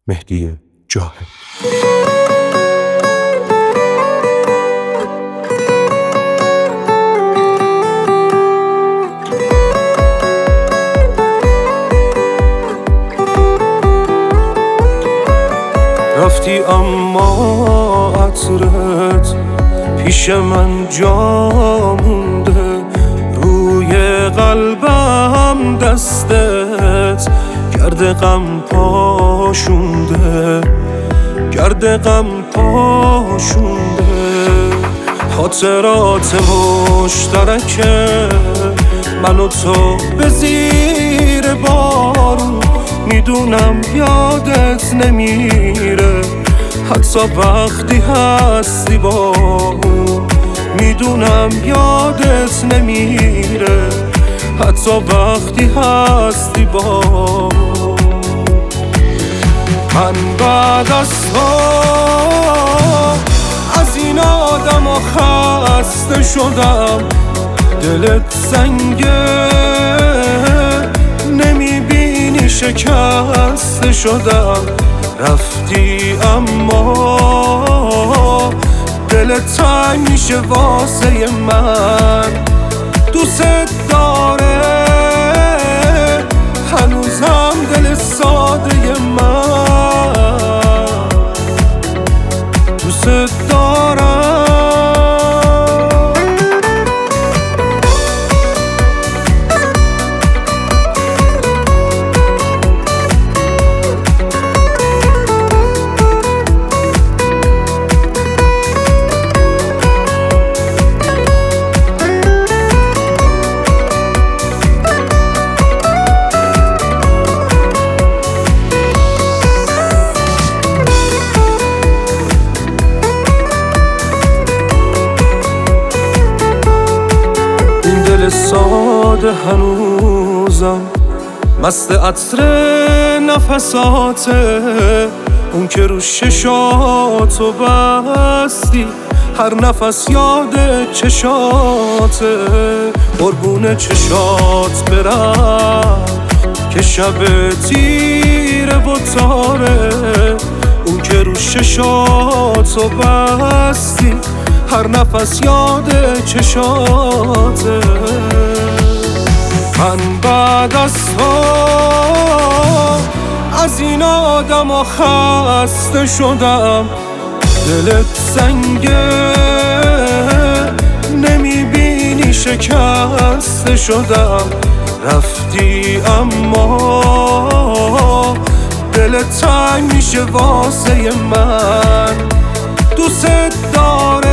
مهدی جاهد. رفتی اما عطرت پیش من جا مونده، روی قلبم دستت گرد غم پاشونده، گرد غم پاشونده. خاطرات مشترک من و تو به زیر بارون، میدونم یادت نمیره حتی وقتی هستی با اون، میدونم یادت نمیره حتی وقتی هستی با اون. من بعد از از این آدم خسته شدم، دلت سنگه نمیبینی شکسته شدم. رفتی اما دلت تنگ میشه واسه من، دوست داره هنوزم دل ساده من، دوست دارم. ساده هنوزم مست عطر نفساته، اون که رو ششاتو بستی هر نفس یاد چشاته. قربون چشات برم که شب تیره و تاره، اون که رو ششاتو بستی هر نفس یاد چشاته. من بعد از این آدم خسته شدم، دلت سنگه نمیبینی شکسته شدم. رفتی اما دلت تنگ میشه واسه من، دوست داره